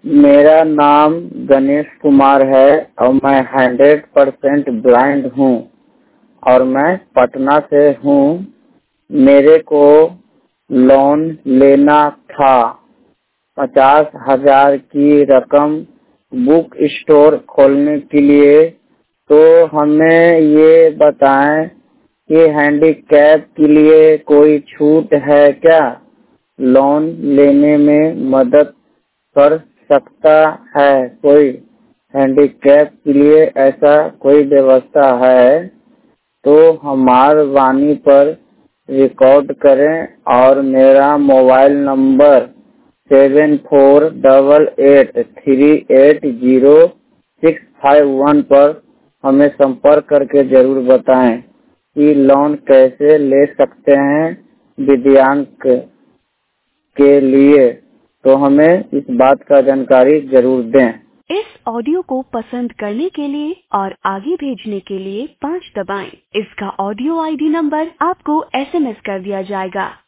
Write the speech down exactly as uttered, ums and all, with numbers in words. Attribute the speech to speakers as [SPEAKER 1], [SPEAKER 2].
[SPEAKER 1] मेरा नाम गणेश कुमार है और मैं हंड्रेड परसेंट ब्लाइंड हूँ और मैं पटना से हूँ। मेरे को लोन लेना था पचास हजार की रकम बुक स्टोर खोलने के लिए। तो हमें ये बताएं कि हैंडीकैप के लिए कोई छूट है क्या? लोन लेने में मदद कर सकता है कोई? हैंडीकैप के लिए ऐसा कोई व्यवस्था है तो हमार वाणी पर रिकॉर्ड करें और मेरा mobile number seven four double eight three eight zero six five one पर हमें संपर्क करके जरूर बताएं कि लोन कैसे ले सकते हैं दिव्यांग के लिए। तो हमें इस बात का जानकारी जरूर दें।
[SPEAKER 2] इस ऑडियो को पसंद करने के लिए और आगे भेजने के लिए पाँच दबाएं। इसका ऑडियो आईडी नंबर आपको एसएमएस कर दिया जाएगा।